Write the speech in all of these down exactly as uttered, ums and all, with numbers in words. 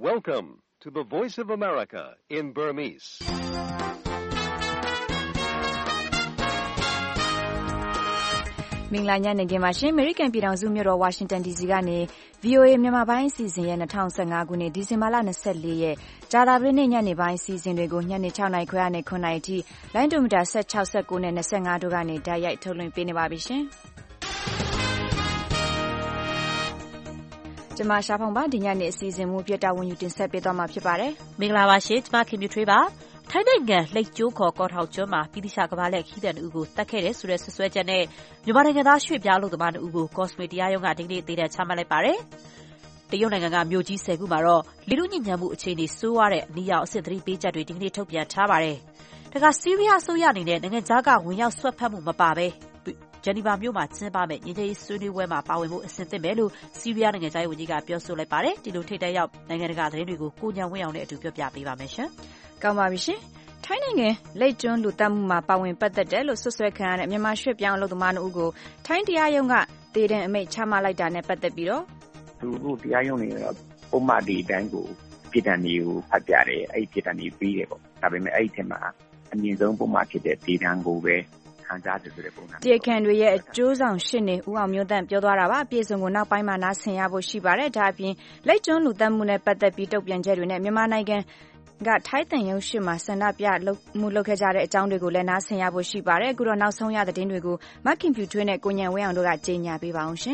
Welcome to the Voice of America in Burmese. ။မင်္ဂလာညနေခင်းပါရှင်။ American ပြည်ထောင်စုမြို့တော် Washington ဒီ စီ ကနေ ဗွီအိုအေ မြန်မာပိုင်းအစီအစဉ်ရဲ့၂၀၁၅ခုနှစ်ဒီဇင်ဘာလ၂၄ရက်ကြာသပတေးနေ့ညနေပိုင်းအစီအစဉ်တွေကိုညနေ၆နာရီခွဲကနေ၇နာရီထိလိုင်းဒိုမီတာ၁၆ ၁၉နဲ့၂၅တို့ကနေတိုက်ရိုက်ထုတ်လွှင့်ပေးနေပါပြီရှင်။ကျမရှားဖောင်ပါဒီညနေအစီအစဉ်မူပြတာဝန်ယူတင်ဆက်ပေးသွားမှာဖြစ်ပါတယ်။မင်္ဂလာပါရှင်။ကျမခင်မြူထွေးပါ။ထိုင်းနိုင်ငံလိပ်ကျိုးခေါ်ကော့ထောင်ကျွန်းမှာပြည်တိရှာကဘာလက်ခီးတဲ့ဦးကိုတတ်ခဲ့တဲ့ဆိုတဲ့ဆွဆွဲချက်နဲ့မြန်မာနိုင်ငံသားရွှေ့ပြောင်းလုပ်သမားဦးကိုကော့စမေတရားရုံးကဒီကနေ့သေဒဏ်ချမှတ်လိုက်ပါတယ်။တရုတ်နိုင်ငံကမြို့ကြီး၁၀ခုမှာတော့လူလူညဉ့်ညံမှုအခြေအနေဆိုးရွားတဲ့အနည်းရောက်အဆင့်သတိပေးချက်တွေဒီကနေ့ထုတ်ပြန်ထားပါတယ်။ဒါကစီးရီးယားအစိုးရအနေနဲ့နိုင်ငံခြားကဝင်ရောက်ဆွတ်ဖက်မှုမပါဘဲဂျနီဗာမြို့မှာကျင်းပမယ့်ငြိမ်းချမ်းရေးဆွေးနွေးပွဲမှာပါဝင်ဖို့အဆင်သင့်ပဲလို့စီးရီးယားနိုင်ငံခြားရေးဝန်ကြီးကပြောဆိုလိုက်ပါတယ်။ဒီလိုထိပ်တိုက်ရောက်နိုင်ငံတကာသတင်းတွေကိုကိုညံဝင်းအောင်နဲ့အတူပြောပြပေးပါမယ်ရှင်။ကောင်းပါပြီရှင်။ထိုင်းနိုင်ငံလိပ်ကျွန်းလူတက်မှုမှာပါဝင်ပတ်သက်တယ်လို့ဆွဆွဲခံရတဲ့မြန်မာရွှေ့ပြောင်းအလုပ်သမားတို့ကိုထိုင်းတရားရုံးကသေဒဏ်အမိန့်ချမှတ်လိုက်တာနဲ့ပတ်သက်ပြီးတော့သူတို့တရားရုံးတွေကပုံမှန်ဒီတိုင်းကိုပြည်ထန်တွေကိုဖတ်ပြတယ်အဲ့ဒီပြည်ထန်တွေပြီးတယ်ပေါ့ဒါပေမဲ့အဲ့ဒီထဲမှာအမြင့်ဆုံးပုံမှန်ဖြစ်တဲ့ဒေသံကိုပဲခံစားတယ်ဆိုတဲ့ပုံစံတရားခံတွေရဲ့အကျိုးဆောင်ရှင်းနေဦးအောင်မျိုးတန့်ပြောသွားတာပါအပြည့်စုံကိုနောက်ပိုင်းမှာနားဆင်ရဖို့ရှိပါတယ်ဒါအပြင်လိပ်ကျွန်းလူတက်မှုနဲ့ပတ်သက်ပြီးတုံ့ပြန်ချက်တွေနဲ့မြန်မာနိုင်ငံကထိုင်းတန်ရုံးရှိမှာဆန္ဒပြမှုလုပ်ခဲ့ကြတဲ့အကြောင်းတွေကိုလည်းနားဆင်ရဖို့ရှိပါတယ်အခုတော့နောက်ဆုံးရသတင်းတွေကိုမခင်ဖြူထွေးနဲ့ကိုညံဝင်းအောင်တို့ကကြေညာပေးပါအောင်ရှင်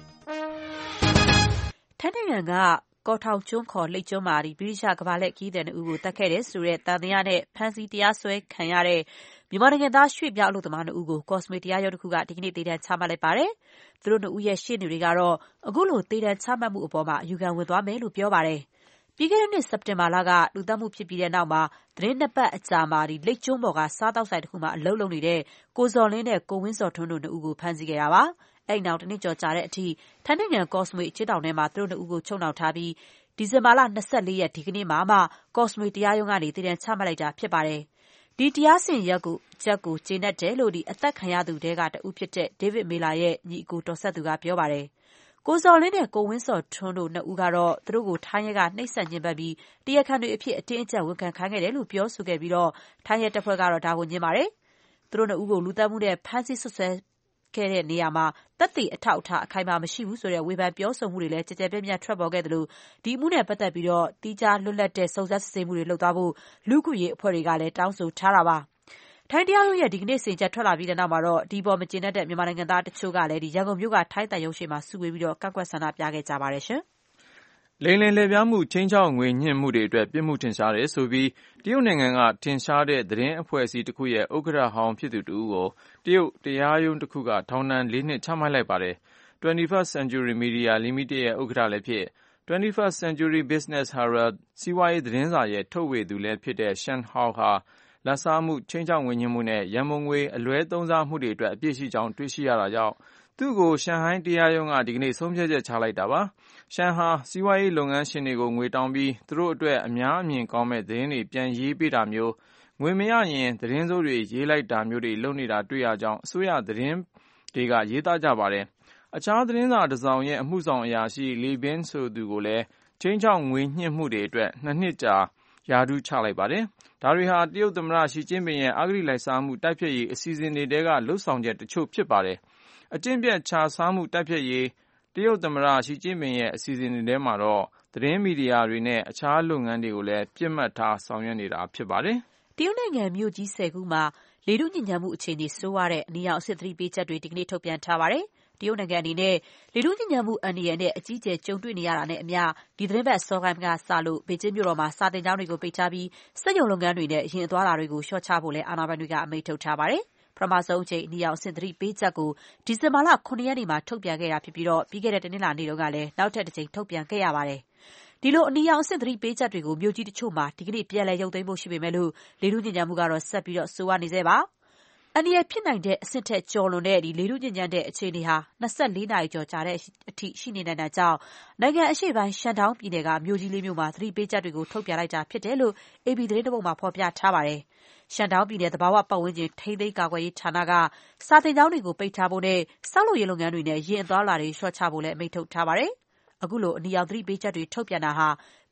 ထိုင်းနိုင်ငံကကော့ထောင်ကျွန်းခေါ်လိပ်ကျွန်းမှာဒီဗြိတိရှကဘာလက်ခီးတဲ့ဦးကိုတတ်ခဲ့တဲ့ဆိုတဲ့တန်တရားနဲ့ဖမ်းဆီးတရားစွဲခံရတဲ့မြန်မာနိုင်ငံသားရွှေ့ပြောင်းအလုပ်သမားနှစ်ဦးကိုကော့စမေတရားရုံးတစ်ခုကဒီကနေ့သေဒဏ်ချမှတ်လိုက်ပါတယ်။သူတို့နှစ်ဦးရဲ့ရှေ့နေတွေကတော့အခုလိုသေဒဏ်ချမှတ်မှုအပေါ်မှာအယူခံဝင်သွားမယ်လို့ပြောပါတယ်။ပြီးခဲ့တဲ့နှစ်စက်တင်ဘာလကလူသတ်မှုဖြစ်ပြီးတဲ့နောက်မှာသတင်းနှစ်ပတ်အကြာမှာဒီလိပ်ကျွန်းပေါ်ကစားတောက်ဆိုင်တစ်ခုမှာအလုပ်လုပ်နေတဲ့ကိုဇော်လင်းနဲ့ကိုဝင်းစော်ထွန်းတို့နှစ်ဦးကိုဖမ်းဆီးခဲ့တာပါ။အဲ့နောက်တစ်နှစ်ကျော်ကြာတဲ့အထိထိုင်းနိုင်ငံကော့စမေအကျဉ်းထောင်ထဲမှာသူတို့နှစ်ဦးကိုချုပ်နှောင်ထားပြီးဒီဇင်ဘာလ၂၄ရက်ဒီကနေ့မှာမှကော့စမေတရားရုံးကနေသေဒဏ်ချမှတ်လိုက်တာဖြစ်ပါတယ်။ဒီတရားစီရင်ချက်ကိုချက်ကိုကျေနပ်တယ်လို့ဒီအသက်ခံရသူတွေကတဦးဖြစ်တဲ့ဒေးဗစ်မေလာရဲ့ညီအကိုတော်ဆက်သူကပြောပါတယ်။ကိုဇော်လင်းနဲ့ကိုဝင်းစော်ထွန်းတို့နှစ်ဦးကတော့သူတို့ကိုထိုင်းရဲကနှိပ်စက်ညှဉ်းပန်းပြီးတရားခံတွေအဖြစ်အတင်းအကျပ်ဝန်ခံခိုင်းခဲ့တယ်လို့ပြောဆိုခဲ့ပြီးတော့ထိုင်းရဲတပ်ဖွဲ့ကတော့ဒါကိုညှင်းပါတယ်။သူတို့နှစ်ဦးကိုလူသတ်မှုနဲ့ဖမ်းဆီးဆွဆွဲခဲ့တဲ့နေရာမှာသက်သေအထောက်အထားအခိုင်အမာမရှိဘူးဆိုတဲ့ဝေဖန်ပြောဆိုမှုတွေလည်းကြကြပြန့်ပြန့်ထွက်ပေါ်ခဲ့တယ်လို့ဒီအမှုနဲ့ပတ်သက်ပြီးတော့တီးခြားလွတ်လပ်တဲ့စုံစမ်းစစ်ဆေးမှုတွေလုပ်သွားဖို့လူ့အခွင့်အရေးအဖွဲ့တွေကလည်းတောင်းဆိုထားတာပါ။ထိုင်းတရားရုံးရဲ့ဒီကနေ့စီရင်ချက်ထွက်လာပြီးတဲ့နောက်မှာတော့ဒီပေါ်မကျေနပ်တဲ့မြန်မာနိုင်ငံသားတချို့ကလည်းဒီရန်ကုန်မြို့ကထိုင်းတန်ရုံးရှိမှာစုဝေးပြီးတော့ကန့်ကွက်ဆန္ဒပြခဲ့ကြပါတယ်ရှင်။လိမ်လည်လှည့်ဖျားမှုချင်းချောက်ငွေညှစ်မှုတွေအတွက်ပြစ်မှုထင်ရှားတယ်ဆိုပြီးတရုတ်နိုင်ငံကထင်ရှားတဲ့သတင်းအဖွဲ့အစည်းတစ်ခုရဲ့ဥက္ကဋ္ဌဟောင်းဖြစ်သူတူကိုတရုတ်တရားရုံးတစ်ခုကထောင်ဒဏ်လေးနှစ်ချမှတ်လိုက်ပါတယ်။ twenty-first Century Media Limited ရဲ့ဥက္ကဋ္ဌလည်းဖြစ်twenty-first Century Business Herald စီးပွားရေးသတင်းစာရဲ့ထုတ်ဝေသူလည်းဖြစ်တဲ့ Shen Hao ဟာလာဘ်စားမှုချင်းချောက်ငွေညှစ်မှုနဲ့ရန်ပုံငွေအလွဲသုံးစားမှုတွေအတွက်အပြစ်ရှိကြောင်းတွေ့ရှိရတာကြောင့်သူ့ကိုရှန်ဟိုင်းတရားရုံးကဒီကနေ့ဆုံးဖြတ်ချက်ချလိုက်တာပါ။ရှန်ဟာစီးပွားရေးလုပ်ငန်းရှင်တွေကိုငွေတောင်းပြီးသူတို့အတွက်အများအမြင်ကောင်းမဲ့သတင်းတွေပြန်ရေးပေးတာမျိုးငွေမရရင်သတင်းစိုးတွေရေးလိုက်တာမျိုးတွေလုပ်နေတာတွေ့ရကြောင်းအစိုးရသတင်းတွေကရေးသားကြပါတယ်။အခြားသတင်းစာတစ်စောင်ရဲ့အမှုဆောင်အရာရှိလီဘင်းဆိုသူကိုလည်းချင်းချောက်ငွေညှစ်မှုတွေအတွက်နှစ်နှစ်ကြာရာထူးချလိုက်ပါတယ်။ဒါတွေဟာတရုတ်သမ္မတရှီကျင်းပင်ရဲ့အဂတိလိုက်စားမှုတိုက်ဖျက်ရေးအစီအစဉ်တွေတဲကလှုပ်ဆောင်ချက်တချို့ဖြစ်ပါတယ်။အကျင့်ပြတ်ခြစားမှုတိုက်ဖျက်ရေးတရုတ်သမ္မတရှီကျင်းပင်ရဲ့အစီအစဉ်တွေထဲမှာတော့သတင်းမီဒီယာတွေနဲ့အခြားလုပ်ငန်းတွေကိုလည်းပြစ်မှတ်ထားဆောင်ရွက်နေတာဖြစ်ပါတယ်။တရုတ်နိုင်ငံမြို့ကြီး၁၀ခုမှာလေထုညစ်ညမ်းမှုအခြေအနေဆိုးရွားတဲ့အနည်းရောက်အဆင့်သတိပေးချက်တွေဒီကနေ့ထုတ်ပြန်ထားပါတယ်။တရုတ်နိုင်ငံအနေနဲ့လေထုညစ်ညမ်းမှုအန္တရာယ်နဲ့အကြီးအကျယ်ကြုံတွေ့နေရတာနဲ့အမျှဒီသတင်းပတ်စောပိုင်းကစလို့ဘေကျင်းမြို့တော်မှာစာသင်ကျောင်းတွေကိုပိတ်ထားပြီးစက်ရုံလုပ်ငန်းတွေနဲ့ယာဉ်အသွားအလာတွေကိုလျှော့ချဖို့လည်းအာဏာပိုင်တွေကအမိန့်ထုတ်ထားပါတယ်။ပထမဆုံးအကြိမ်အနည်းရောက်အဆင့်သတိပေးချက်ကိုဒီဇင်ဘာလခုနှစ်ရက်နေ့မှာထုတ်ပြန်ခဲ့တာဖြစ်ပြီးတော့ပြီးခဲ့တဲ့တနင်္လာနေ့တုန်းကလည်းနောက်ထပ်တစ်ကြိမ်ထုတ်ပြန်ခဲ့ရပါတယ်။ဒီလိုအနည်းရောက်အဆင့်သတိပေးချက်တွေကိုမြို့ကြီးတချို့မှာဒီကနေ့ပြန်လည်ရုပ်သိမ်းဖို့ရှိပေမဲ့လို့လေထုညစ်ညမ်းမှုကတော့ဆက်ပြီးတော့ဆိုးဝါးနေသေးပါ။အန္တရာယ်ဖြစ်နိုင်တဲ့အဆင့်ထက်ကျော်လွန်တဲ့ဒီလေထုညစ်ညမ်းတဲ့အခြေအနေဟာ၂၄နာရီကျော်ကြာတဲ့အထိရှိနေနိုင်တာကြောင့်နိုင်ငံအရှေ့ပိုင်းရှန်ဒေါင်းပြည်နယ်ကမြို့ကြီးလေးမြို့မှာသတိပေးချက်တွေကိုထုတ်ပြန်လိုက်တာဖြစ်တယ်လို့ အေပီ သတင်းတစ်ပုဒ်မှာဖော်ပြထားပါတယ်။ရှန်ဒေါင်းပြည်နယ်သဘာဝပတ်ဝန်းကျင်ထိန်းသိမ်းကာကွယ်ရေးဌာနကစာသင်ကျောင်းတွေကိုပိတ်ထားဖို့နဲ့ဆောက်လုပ်ရေးလုပ်ငန်းတွေနဲ့ယာဉ်အသွားအလာတွေလျှော့ချဖို့လည်းအမိန့်ထုတ်ထားပါတယ်။အခုလိုအနီရောင်သတိပေးချက်တွေထုတ်ပြန်တာဟာ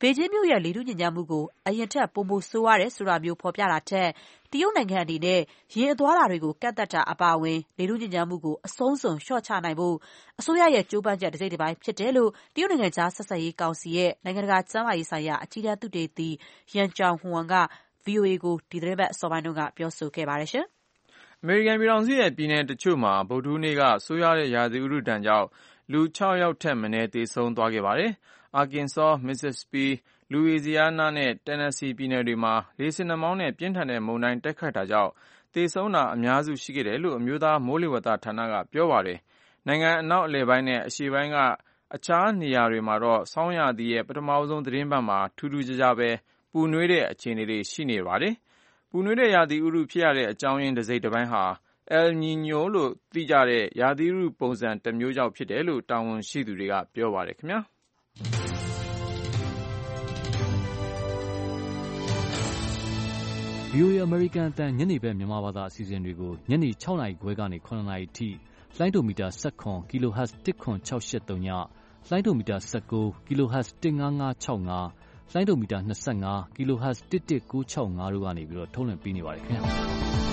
ဘေကျင်းမြို့ရဲ့လေထုညစ်ညမ်းမှုကိုအရင်ထက်ပိုမိုဆိုးရွားတယ်ဆိုတာမျိုးဖော်ပြတာထက်တရုတ်နိုင်ငံအနေနဲ့ယာဉ်အသွားအလာတွေကိုကန့်သတ်တာအပါအဝင်လေထုညစ်ညမ်းမှုကိုအဆုံးစွန်လျှော့ချနိုင်ဖို့အစိုးရရဲ့ကြိုးပမ်းချက်တစ်စိတ်တစ်ပိုင်းဖြစ်တယ်လို့တရုတ်နိုင်ငံကြားဆက်ဆံရေးကောင်စီရဲ့နိုင်ငံတကာကျန်းမာရေးဆိုင်ရာအကြီးတန်းသုတေသီယန်ကြောင်ဟွမ်က ဗွီအိုအေ ကိုဒီသီတင်းပတ်အစောပိုင်းတုန်းကပြောဆိုခဲ့ပါတယ်ရှင်။အမေရိကန်ပြည်ထောင်စုရဲ့ပြည်နယ်တချို့မှာဗုဒ္ဓဟူးနေ့ကဆိုးရွားတဲ့ရာသီဥတုဒဏ်ကြောင့်လူခြောက်ယောက်ထက်မနည်းသေဆုံးသွားခဲ့ပါတယ်။ Arkansas, Mississippi, Louisiana နဲ့ Tennessee ပြည်နယ်တွေမှာလေဆင်နှာမောင်းနဲ့ပြင်းထန်တဲ့မုန်တိုင်းတိုက်ခတ်တာကြောင့်သေဆုံးတာအများစုရှိခဲ့တယ်လို့အမျိုးသားမိုးလေဝသဌာနကပြောပါတယ်။နိုင်ငံအနောက်အလယ်ပိုင်းနဲ့အရှေ့ပိုင်းကအခြားနေရာတွေမှာတော့ဆောင်းရာသီရဲ့ပထမဆုံးသတင်းပတ်မှာထူးထူးခြားခြားပဲပူနွေးတဲ့အခြေအနေတွေရှိနေပါတယ်။ပူနွေးတဲ့ရာသီဥတုဖြစ်ရတဲ့အကြောင်းရင်းတစ်စိတ်တစ်ပိုင်းဟာ El Niño လို့သိကြတဲ့ရာသီဥတုပုံစံတစ်မျိုးကြောင့်ဖြစ်တယ်လို့တာဝန်ရှိသူတွေကပြောပါတယ်ခင်ဗျာ။ဗွီအိုအေ American အသံညနေဘက်မြန်မာဘာသာအစီအစဉ်တွေကိုညနေ၆နာရီခွဲကနေ၇နာရီထိလိုင်းဒိုမီတာ၁၇ kHz တစ်ခွန်၆၈၃ညလိုင်းဒိုမီတာ၁၉ kHz တစ်၅၅၆၅လိုင်းဒိုမီတာ၂၅ kHz တစ်တစ်၉၆၅တို့ကနေပြီးတော့ထုတ်လွှင့်ပေးနေပါတယ်ခင်ဗျာ။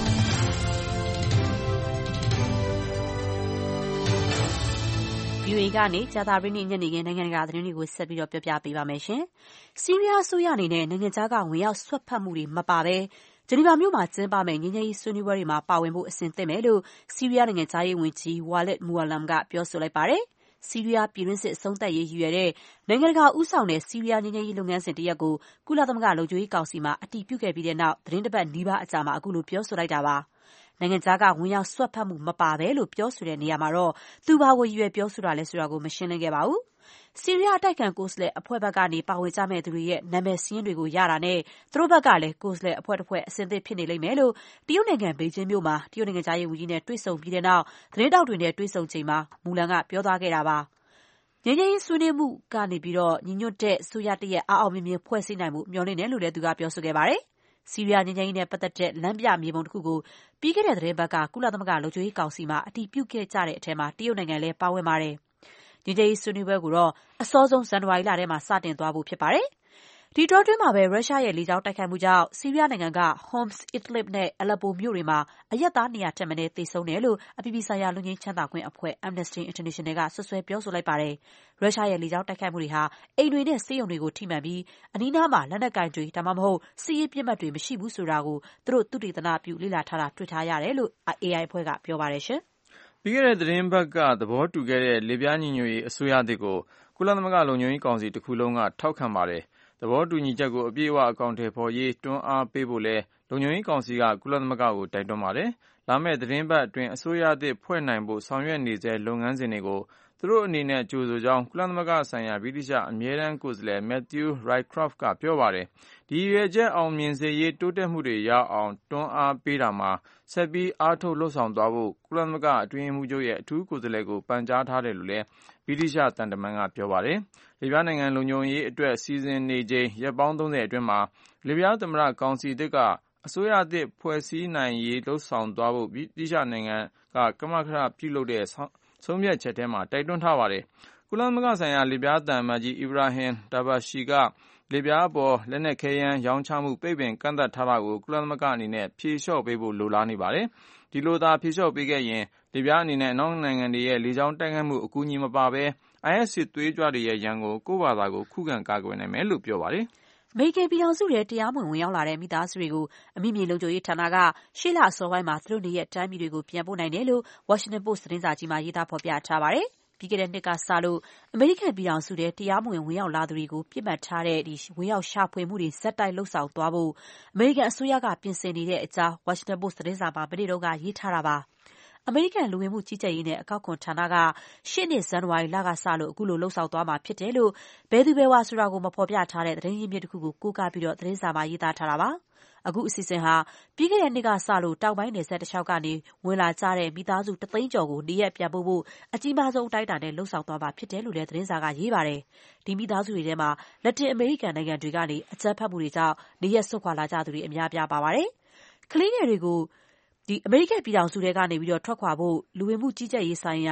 ဗွီအိုအေကနေကြာသပတေးနေ့ညနေခင်းနိုင်ငံတကာသတင်းတွေကိုဆက်ပြီးတော့ပြောပြပေးပါမယ်ရှင်။ဆီးရီးယားအစိုးရအနေနဲ့နိုင်ငံခြားကဝင်ရောက်စွက်ဖက်မှုတွေမပါဘဲဂျနီဗာမြို့မှာကျင်းပမယ့်ငြိမ်းချမ်းရေးဆွေးနွေးပွဲတွေမှာပါဝင်ဖို့အဆင်သင့်မယ်လို့ဆီးရီးယားနိုင်ငံခြားရေးဝန်ကြီး Walid Muallam ကပြောဆိုလိုက်ပါတယ်။ဆီးရီးယားပြည်တွင်းစစ်အဆုံးသတ်ရေးရည်ရွယ်တဲ့နိုင်ငံတကာဦးဆောင်တဲ့ဆီးရီးယားငြိမ်းချမ်းရေးလုပ်ငန်းစဉ်တရပ်ကိုကုလသမဂ္ဂလုံခြုံရေးကောင်စီမှာအတည်ပြုခဲ့ပြီးတဲ့နောက်သတင်းတစ်ပတ်နီးပါးအကြာမှာအခုလိုပြောဆိုလိုက်တာပါ။နိုင်ငံခြားကဝင်ရောက်စွက်ဖက်မှုမပါဘဲလို့ပြောဆိုတဲ့နေရာမှာတော့သူဘာကိုရည်ရွယ်ပြောဆိုတာလဲဆိုတာကိုမရှင်းလင်းခဲ့ပါဘူး။ဆီးရီးယားအတိုက်အခံကိုယ်စားလှယ်အဖွဲ့ဘက်ကနေပါဝင်ကြမယ့်သူတွေရဲ့နာမည်စာရင်းတွေကိုရတာနဲ့သူတို့ဘက်ကလည်းကိုယ်စားလှယ်အဖွဲ့တစ်ဖွဲ့အဆင်သင့်ဖြစ်နေလိမ့်မယ်လို့တရုတ်နိုင်ငံဘေကျင်းမြို့မှာတရုတ်နိုင်ငံခြားရေးဝန်ကြီးနဲ့တွေ့ဆုံပြီးတဲ့နောက်သတင်းတောက်တွေနဲ့တွေ့ဆုံချိန်မှာမူလန်ကပြောသွားခဲ့တာပါ။ငြိမ်းချမ်းရေးဆွေးနွေးမှုကနေပြီးတော့ညီညွတ်တဲ့အစိုးရတရက်အားအောင်မြင်မြင်ဖွဲ့စည်းနိုင်မှုမျှော်လင့်တယ်လို့လည်းသူကပြောဆိုခဲ့ပါတယ်။ဆီးရီးယားငြိမ်းချမ်းရေးနဲ့ပတ်သက်တဲ့လမ်းပြမြေပုံတစ်ခုကိုပြီးခဲ့တဲ့သတင်းပတ်ကကုလသမဂ္ဂလုံခြုံရေးကောင်စီမှာအတည်ပြုခဲ့ကြတဲ့အထက်မှာတရုတ်နိုင်ငံလည်းပါဝင်ပါတယ်။ငြိမ်းချမ်းရေးဆွေးနွေးပွဲကိုတော့အစောဆုံးဇန်နဝါရီလထဲမှာစတင်သွားဖို့ဖြစ်ပါတယ်။ဒီတောအတွင်းမှာပဲရုရှားရဲ့လေကြောင်းတိုက်ခိုက်မှုကြောင့်ဆီးရီးယားနိုင်ငံက Homs, Idlib နဲ့ Aleppo မြို့တွေမှာအရပ်သားနေရာထက်မနည်းသေဆုံးတယ်လို့အပြည်ပြည်ဆိုင်ရာလွတ်ငြိမ်းချမ်းသာခွင့်အဖွဲ့ Amnesty International ကဆွဆွဲပြောဆိုလိုက်ပါတယ်။ရုရှားရဲ့လေကြောင်းတိုက်ခိုက်မှုတွေဟာအိမ်တွေနဲ့ဆေးရုံတွေကိုထိမှန်ပြီးအနီးနားမှာလက်နက်ကင်တွေဒါမှမဟုတ်စစ်ရေးပစ်မှတ်တွေမရှိဘူးဆိုတာကိုသူတို့သုတေသနပြုလေ့လာထားတာတွေ့ထားရတယ်လို့ အေအိုင် အဖွဲ့ကပြောပါတယ်ရှင်။ပြီးခဲ့တဲ့သတင်းပတ်ကသဘောတူခဲ့တဲ့လေပြားညီညွတ်ရေးအစိုးရသစ်ကိုကုလသမဂ္ဂလုံခြုံရေးကောင်စီတစ်ခုလုံးကထောက်ခံပါတယ်။သဘောတူညီချက်ကိုအပြည့်အဝအကောင်အထည်ဖော်ရေးတွန်းအားပေးဖို့လဲလုံခြုံရေးကောင်စီကကုလသမဂ္ဂကိုတိုက်တွန်းပါတယ်။လာမယ့်သတင်းပတ်အတွင်းအစိုးရသစ်ဖွဲ့နိုင်ဖို့ဆောင်ရွက်နေစေလုပ်ငန်းစဉ်တွေကိုသူတို့အနေနဲ့ကြိုဆိုကြောင်းကုလသမဂ္ဂဆိုင်ရာဗြိတိရှအမြဲတမ်းကိုယ်စားလှယ် Matthew Rycroft ကပြောပါတယ်။ဒီရည်ရွယ်ချက်အောင်မြင်စေရေးတိုးတက်မှုတွေရအောင်တွန်းအားပေးတာမှာဆက်ပြီးအားထုတ်လှုပ်ဆောင်သွားဖို့ကုလသမဂ္ဂအတွင်းရေးမှူးချုပ်ရဲ့အထူးကိုယ်စားလှယ်ကိုပန်ကြားထားတယ်လို့လည်းဗြိတိရှသံတမန်ကပြောပါတယ်။လစ်ဗျားနိုင်ငံလုံခြုံရေးအတွက်စီစဉ်နေချိန်ရက်ပေါင်းသုံးဆယ်အတွင်းမှာလစ်ဗျားသမ္မတကောင်စီသစ်ကအစိုးရသစ်ဖွဲ့စည်းနိုင်ရေးလှုပ်ဆောင်သွားဖို့ဗြိတိရှနိုင်ငံကကမကထပြုလုပ်တဲ့ဆုံးဖြတ်ချက်ထဲမှာတိုက်တွန်းထားပါတယ်။ကုလသမဂ္ဂဆိုင်ရာလစ်ဗျားသံအမတ်ကြီး Ibrahim Dabashi ကလစ်ဗျားအပေါ်လက်နက်ခဲယမ်းရောင်းချမှုပိတ်ပင်ကန့်သတ်ထားတာကိုကုလသမဂ္ဂအနေနဲ့ဖြေလျှော့ပေးဖို့လိုလားနေပါတယ်။ဒီလိုသာဖြေလျှော့ပေးခဲ့ရင်လစ်ဗျားအနေနဲ့အနောက်နိုင်ငံတွေရဲ့လေကြောင်းတိုက်ခိုက်မှုအကူအညီမပါဘဲ အိုင်အက်စ် စစ်သွေးကြွတွေရဲ့ရန်ကိုကိုယ့်ဘာသာကိုခုခံကာကွယ်နိုင်မယ်လို့ပြောပါတယ်။အမေရိကန်ပြည်ထောင်စုထဲတရားမဝင်ဝင်ရောက်လာတဲ့မိသားစုတွေကိုအမိမြေလုံခြုံရေးဌာနကရှေ့လအစောပိုင်းမှာသူတို့နေရဲ့တိုင်းပြည်တွေကိုပြန်ပို့နိုင်တယ်လို့ Washington Post သတင်းစာကြီးမှာရေးသားဖော်ပြထားပါတယ်။ပြီးခဲ့တဲ့နှစ်ကစလို့အမေရိကန်ပြည်ထောင်စုထဲတရားမဝင်ဝင်ရောက်လာသူတွေကိုပြစ်မှတ်ထားတဲ့ဒီဝင်ရောက်ရှာဖွေမှုတွေဇက်တိုက်လှုပ်ဆောင်သွားဖို့အမေရိကန်အစိုးရကပြင်ဆင်နေတဲ့အကြောင်း Washington Post သတင်းစာမှာမနေ့တုန်းကရေးထားတာပါ။အမေရိကန်လူဝင်မှုကြီးကြပ်ရေးနဲ့အကောက်ခွန်ဌာနကရှေ့နှစ်ဇန်နဝါရီလကစလို့အခုလိုလှုပ်ဆောင်သွားမှာဖြစ်တယ်လို့ဘယ်သူဘယ်ဝါဆိုတာကိုမဖော်ပြထားတဲ့သတင်းရင်းမြစ်တစ်ခုကိုကိုးကားပြီးတော့သတင်းစာမှာရေးသားထားတာပါ။အခုအစီအစဉ်ဟာပြီးခဲ့တဲ့နှစ်ကစလို့တောင်ပိုင်းနယ်စပ်တစ်လျှောက်ကနေဝင်လာကြတဲ့မိသားစုတစ်သိန်းကျော်ကိုနေရက်ပြန်ပို့ဖို့အကြီးမားဆုံးအတိုင်းအတာနဲ့လှုပ်ဆောင်သွားမှာဖြစ်တယ်လို့လည်းသတင်းစာကရေးပါတယ်။ဒီမိသားစုတွေထဲမှာလက်တင်အမေရိကန်နိုင်ငံတွေကနေအကြမ်းဖက်မှုတွေကြောင့်နေရက်ဆွတ်ခွာလာကြသူတွေအများပြားပါပါတယ်။ကလေးငယ်တွေကိုဒီအမေရိကန်ပြည်ထောင်စုထဲကနေပြီးတော့ထွက်ခွာဖို့လူဝင်မှုကြီးကြပ်ရေးဆိုင်ရာ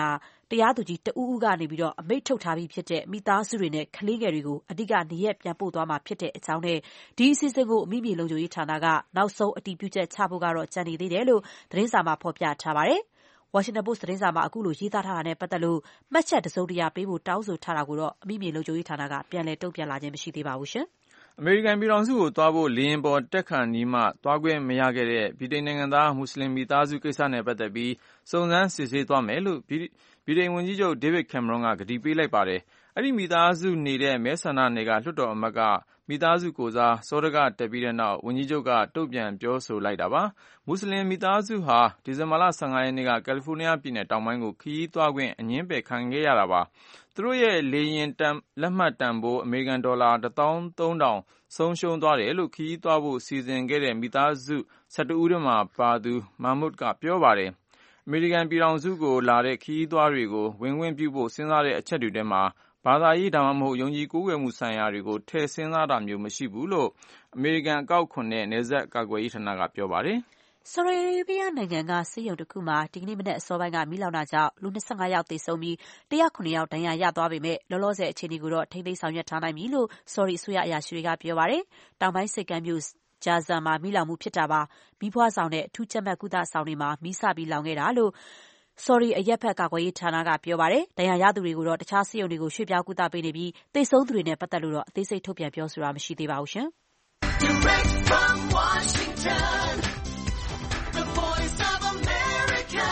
တရားသူကြီးတဦးဦးကနေပြီးတော့အမိန့်ထုတ်ထားပြီးဖြစ်တဲ့မိသားစုတွေနဲ့ကလေးငယ်တွေကိုအဓိကနေရက်ပြန်ပို့သွားမှာဖြစ်တဲ့အကြောင်းနဲ့ဒီအစီအစဉ်ကိုအမိမြေလုံခြုံရေးဌာနကနောက်ဆုံးအတည်ပြုချက်ချဖို့ကတော့ကြံနေသေးတယ်လို့သတင်းစာမှာဖော်ပြထားပါတယ်။ Washington Post သတင်းစာမှာအခုလိုရေးသားထားတာနဲ့ပတ်သက်လို့မှတ်ချက်တစုံတရာပေးဖို့တောင်းဆိုထားတာကိုတော့အမိမြေလုံခြုံရေးဌာနကပြန်လည်တုံ့ပြန်လာခြင်းမရှိသေးပါဘူးရှင်။အမေရိကန်ပြည်ထောင်စုကိုသွားဖို့လေယာဉ်ပေါ်တက်ခါနီးမှသွားခွင့်မရခဲ့တဲ့ဗြိတိန်နိုင်ငံသားမွတ်စလင်မိသားစုကိစ္စနဲ့ပတ်သက်ပြီးစုံစမ်းစစ်ဆေးသွားမယ်လို့ဗြိတိန်ဝန်ကြီးချုပ် David Cameron ကကတိပေးလိုက်ပါတယ်။အဲ့ဒီမိသားစုနေတဲ့မဲဆန္ဒနယ်ကလွှတ်တော်အမတ်ကမိသားစုကိုစားစောဒကတက်ပြီးတဲ့နောက်ဝန်ကြီးချုပ်ကတုံ့ပြန်ပြောဆိုလိုက်တာပါ။မွတ်စလင်မိသားစုဟာဒီဇင်ဘာလဆယ့်ငါးရက်နေ့ကကယ်လီဖိုးနီးယားပြည်နယ်တောင်ပိုင်းကိုခရီးသွားခွင့်အငြင်းပယ်ခံခဲ့ရတာပါ။သူတို့ရဲ့လေယာဉ်လက်မှတ်တန်ဖိုးအမေရိကန်ဒေါ်လာတစ်သောင်းသုံးထောင်ဆုံးရှုံးသွားတယ်လို့ခရီးသွားဖို့စီစဉ်ခဲ့တဲ့မိသားစု၁၁ဦးထဲမှာပါသူမာမွတ်ကပြောပါတယ်။အမေရိကန်ပြည်ထောင်စုကိုလာတဲ့ခရီးသွားတွေကိုဝင်ခွင့်ပြုဖို့စဉ်းစားတဲ့အချက်တွေထဲမှာဘာသာရေးဒါမှမဟုတ်ယုံကြည်ကိုးကွယ်မှုဆိုင်ရာတွေကိုထည့်စဉ်းစားတာမျိုးမရှိဘူးလို့အမေရိကန်အကောက်ခွန်နဲ့နယ်စပ်ကာကွယ်ရေးဌာနကပြောပါတယ်။ဆော်ဒီအာရေဗျနိုင်ငံကဆေးရုံတစ်ခုမှာဒီကနေ့မနက်အစောပိုင်းကမီးလောင်တာကြောင့်လူ၂၅ယောက်သေဆုံးပြီး၁၀၇ယောက်ဒဏ်ရာရသွားပေမဲ့လောလောဆယ်အခြေအနေကိုတော့ထိန်းသိမ်းဆောင်ရွက်ထားနိုင်ပြီလို့ဆော်ဒီအစိုးရအရာရှိတွေကပြောပါတယ်။တောင်ပိုင်းဆိပ်ကမ်းမြို့ဂျာဇန်မှာမီးလောင်မှုဖြစ်တာပါ။မီးဖွားဆောင်နဲ့အထူးချက်မှတ်ကုသဆောင်တွေမှာမီးစပြီးလောင်ခဲ့တာလို့ဆော်ဒီအရက်ဖက်ကာကွယ်ရေးဌာနကပြောပါတယ်။ဒဏ်ရာရသူတွေကိုတော့တခြားဆေးရုံတွေကိုရွှေ့ပြောင်းကုသပေးနေပြီးသေဆုံးသူတွေနဲ့ပတ်သက်လို့တော့အသေးစိတ်ထုတ်ပြန်ပြောဆိုတာမရှိသေးပါဘူးရှင်။ Direct from Washington, the voice of America,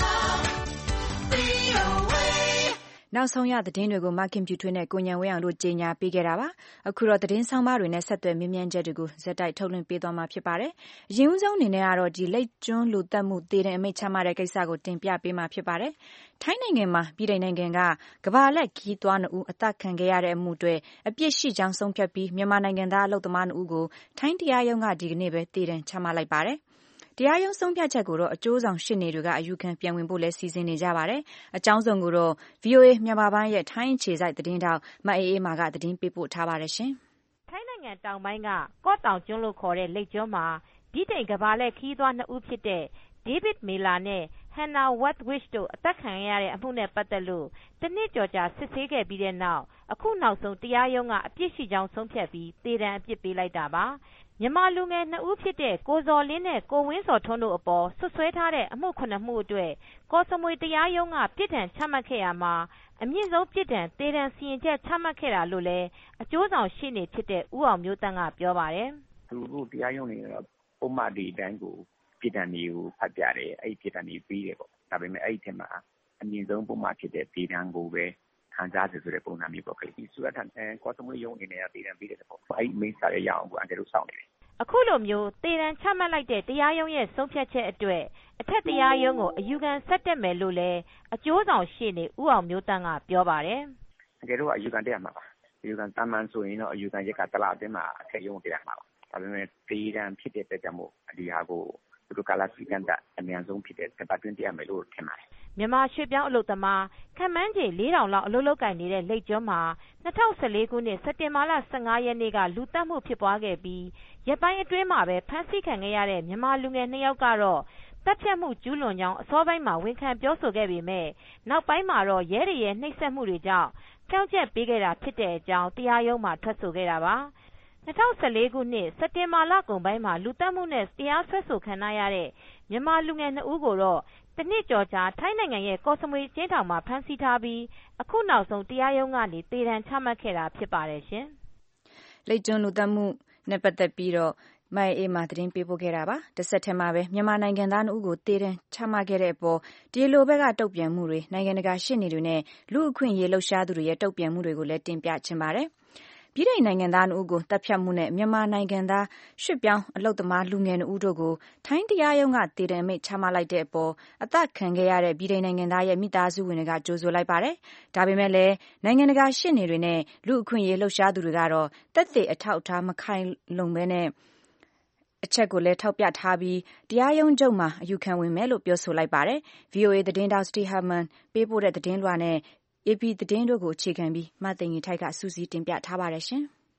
နောက်ဆုံးရသတင်းတွေကိုမခင်ပြူထွေးနဲ့ကိုညံဝဲအောင်တို့ကြီးညာပေးခဲ့တာပါအခုတော့သတင်းဆောင်မတွေနဲ့ဆက်သွယ်မြင်းမြန်းချက်တွေကိုဇက်တိုက်ထုတ်လွှင့်ပေးသွားမှာဖြစ်ပါတယ်အရင်ဦးဆုံးအနေနဲ့ကတော့ဒီလိတ်ကျွန်းလူတက်မှုတည်တဲ့အမိန့်ချမှတ်တဲ့ကိစ္စကိုတင်ပြပေးမှာဖြစ်ပါတယ်ထိုင်းနိုင်ငံမှာပြည်ထိုင်နိုင်ငံကကဘာလက်ခီးသွားနှစ်ဦးအသက်ခံခဲ့ရတဲ့အမှုတွေအပြစ်ရှိကြောင်းဆုံးဖြတ်ပြီးမြန်မာနိုင်ငံသားအလုပ်သမားနှစ်ဦးကိုထိုင်းတရားရုံးကဒီကနေ့ပဲတည်တယ်ချမှတ်လိုက်ပါတယ်တရားရုံးဆုံးဖြတ်ချက်ကိုတော့အကျိုးဆောင်ရှေ့နေတွေကအယူခံပြန်ဝင်ဖို့လဲစီစဉ်နေကြပါတယ်။အကြောင်းစုံကိုတော့ ဗွီအိုအေ မြန်မာပိုင်းရဲ့ထိုင်းအခြေစိုက်သတင်းတောက်မအေးအေးမာကသတင်းပေးပို့ထားပါတယ်ရှင်။ထိုင်းနိုင်ငံတောင်ပိုင်းကကော့တောင်ကျွန်းလို့ခေါ်တဲ့လိတ်ကျွန်းမှာဗြိတိန်ကဘာလက်ခီးသွားနှစ်ဦးဖြစ်တဲ့ David Miller နဲ့ Hannah Wathwish တို့အသက်ခံရတဲ့အမှုနဲ့ပတ်သက်လို့တနှစ်ကျော်ကြာစစ်ဆေးခဲ့ပြီးတဲ့နောက်အခုနောက်ဆုံးတရားရုံးကအပြစ်ရှိကြောင်းဆုံးဖြတ်ပြီးသေဒဏ်အပြစ်ပေးလိုက်တာပါ။မြန်မာလူငယ်နှစ်ဦးဖြစ်တဲ့ကိုဇော်လင်းနဲ့ကိုဝင်းစော်ထွန်းတို့အပေါ်ဆွဆွဲထားတဲ့အမှုခုနှစ်မှုအတွက်ကော့စမွေတရားရုံးကပြစ်ဒဏ်ချမှတ်ခဲ့ရမှာအမြင့်ဆုံးပြစ်ဒဏ်သေဒဏ်စီရင်ချက်ချမှတ်ခဲ့တာလို့လည်းအကျိုးဆောင်ရှေ့နေဖြစ်တဲ့ဦးအောင်မျိုးတန်းကပြောပါတယ်။သူတို့တရားရုံးနေတော့ပုံမှန်ဒီတိုင်းကိုပြစ်ဒဏ်တွေကိုဖတ်ပြတယ်အဲ့ဒီပြစ်ဒဏ်တွေပြီးတယ်ပေါ့ဒါပေမဲ့အဲ့ဒီထဲမှာအမြင့်ဆုံးပုံမှန်ဖြစ်တဲ့သေဒဏ်ကိုပဲခံစားတယ်ဆိုတဲ့ပုံစံမျိုးပေါ့ဒီစုရထန်ကော့စမွေရုံးအနေနဲ့သေဒဏ်ပြီးတယ်ပေါ့အဲ့ဒီမိတ်ဆာရရအောင်ကိုအန်တယ်လို့စောင့်နေတယ်အခုလိုမျိုးသေဒဏ်ချမှတ်လိုက်တဲ့တရားရုံးရဲ့ဆုံးဖြတ်ချက်အတွက်အထက်တရားရုံးကိုအယူခံဆက်တက်မယ်လို့လည်းအကျိုးဆောင်ရှေ့နေဦးအောင်မျိုးတန်းကပြောပါတယ်။တကယ်တော့အယူခံတက်ရမှာပါ။အယူခံတမ်းမှန်ဆိုရင်တော့အယူခံရက်ကတလအတွင်းမှာအထက်ရုံးတက်ရမှာပါ။ဒါပေမဲ့သေဒဏ်ဖြစ်တဲ့အတွက်ကြောင့်မို့ဒီဟာကိုသူတို့ကလာစီကန်တာအများဆုံးဖြစ်တဲ့တပတ်တွင်းတက်ရမယ်လို့ထင်ပါတယ်။မြန်မာရွှေပြောင်းအလုပ်သမားခန့်မှန်းခြေလေးထောင်လောက်အလုပ်လုပ်ကိုင်နေတဲ့လိတ်ကျွန်းမှာ၂၀၁၄ခုနှစ်စက်တင်ဘာလ၁၅ရက်နေ့ကလူသတ်မှုဖြစ်ပွားခဲ့ပြီးရက်ပိုင်းအတွင်းမှာပဲဖမ်းဆီးခံခဲ့ရတဲ့မြန်မာလူငယ်နှစ်ယောက်ကတော့တပ်ဖြတ်မှုကျူးလွန်ကြောင်းအစောပိုင်းမှာဝန်ခံပြောဆိုခဲ့ပေမဲ့နောက်ပိုင်းမှာတော့ရဲတွေရဲ့နှိပ်စက်မှုတွေကြောင့်ဖြောင့်ချက်ပေးခဲ့တာဖြစ်တဲ့အကြောင်းတရားရုံးမှာထွက်ဆိုခဲ့တာပါ။၂၀၁၄ခုနှစ်စက်တင်ဘာလကုန်ပိုင်းမှာလူသတ်မှုနဲ့တရားစွဲဆိုခံရတဲ့မြန်မာလူငယ်နှစ်ဦးကိုတော့တနှစ်ကျော်ကြာထိုင်းနိုင်ငံရဲ့ကော့စမွေကျင်းထောင်မှာဖမ်းဆီးထားပြီးအခုနောက်ဆုံးတရားရုံးကနေသေဒဏ်ချမှတ်ခဲ့တာဖြစ်ပါတယ်ရှင်။လိတ်ကျွန်းလူသတ်မှုနဲ့ပတ်သက်ပြီးတော့မအေးမာသတင်းပေးပို့ခဲ့တာပါတစ်ဆက်တည်းမှာပဲမြန်မာနိုင်ငံသားတို့ကိုတည်တဲ့ချမှတ်ခဲ့တဲ့အပေါ်ဒီလိုဘက်ကတုံ့ပြန်မှုတွေနိုင်ငံတကာရှင်းနေတွေနဲ့လူအခွင့်အရေးလှုပ်ရှားသူတွေရဲ့တုံ့ပြန်မှုတွေကိုလည်းတင်ပြချင်ပါတယ်ပြည်ထောင်နိုင်ငံသားတို့ကိုတပ်ဖြတ်မှုနဲ့မြန်မာနိုင်ငံသားရွှေ့ပြောင်းအလုပ်သမားလူငယ်တို့တို့ကိုထိုင်းတရားရုံးကတည်တယ်မိတ်ချမှတ်လိုက်တဲ့အပေါ်အသက်ခံခဲ့ရတဲ့ပြည်ထောင်နိုင်ငံသားရဲ့မိသားစုဝင်တွေကကြိုးဆိုလိုက်ပါတယ်ဒါပေမဲ့လည်းနိုင်ငံတကာရှင်းနေတွေနဲ့လူအခွင့်အရေးလှုပ်ရှားသူတွေကတော့တက်သေးအထောက်အထားမခိုင်လုံဘဲနဲ့အချက်ကိုလည်းထောက်ပြထားပြီးတရားရုံးချုပ်မှာအယူခံဝင်မယ်လို့ပြောဆိုလိုက်ပါတယ် ဗွီအိုအေ သတင်းတောက်စတီဟာမန်ပေးပို့တဲ့သတင်းလွှာနဲ့ အေပီ သတင်းတို့ကိုအခြေခံပြီးမသိင်္ဂီထိုက်ကစူးစီးတင်ပြထားပါတယ်ရှင်